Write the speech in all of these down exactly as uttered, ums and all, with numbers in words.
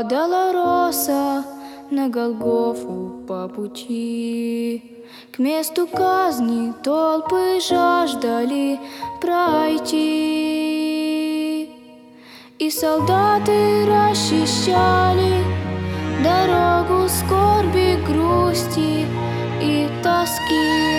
Падала роса на Голгофу по пути. К месту казни толпы жаждали пройти, и солдаты расчищали дорогу скорби, грусти и тоски.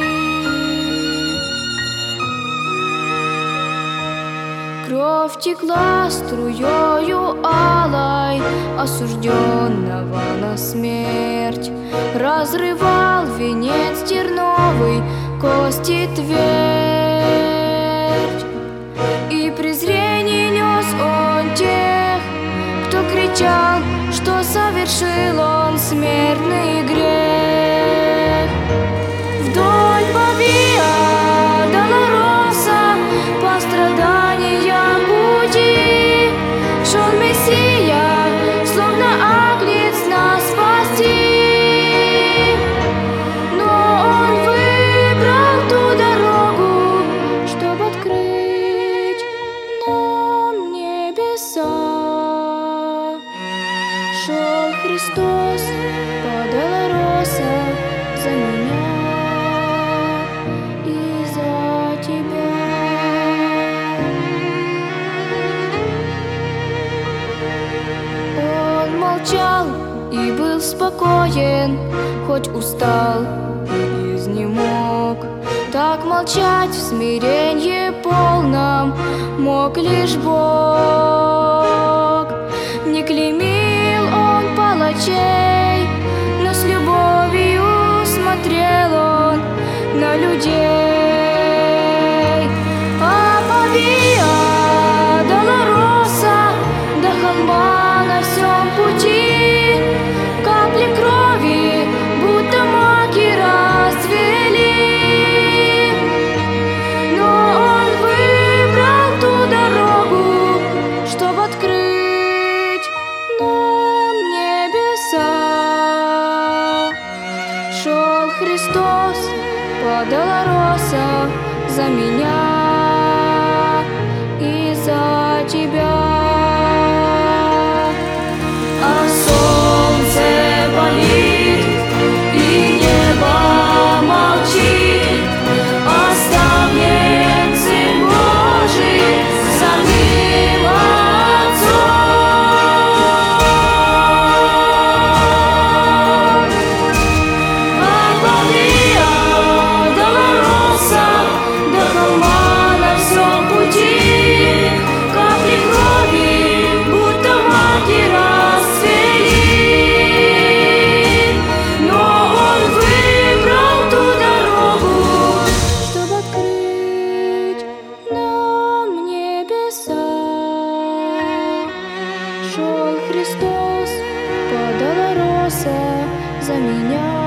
Кровь текла струёю алой осужденного на смерть, разрывал венец терновый кости твердь. И презрение нес он тех, кто кричал, что совершил он смертный грех. Вдоль по Виа Долороса по страданиям пути шел Мессия, словно агнец нас спасти. Но он выбрал ту дорогу, чтоб открыть нам небеса. Шел Христос по Долороса за меня и за тебя. Он молчал и был спокоен, хоть устал и изнемог. Так молчать в смиренье полном мог лишь Бог. Не клеймил он палачей, но с любовью смотрел он на людей. А по Виа Долороса до холма на всем пути капли крови, будто маки, расцвели. Но он выбрал ту дорогу, чтоб открыть нам небеса. Шел Христос по Долороса за меня и за тебя. А солнце палит и небо молчит, оставлен Сын Божий самим Отцом. А по Виа Долороса до холма на всем пути капли крови, будто маки, расцвели. Но он выбрал ту дорогу, чтоб открыть нам небеса. Шел Христос по Долороса за меня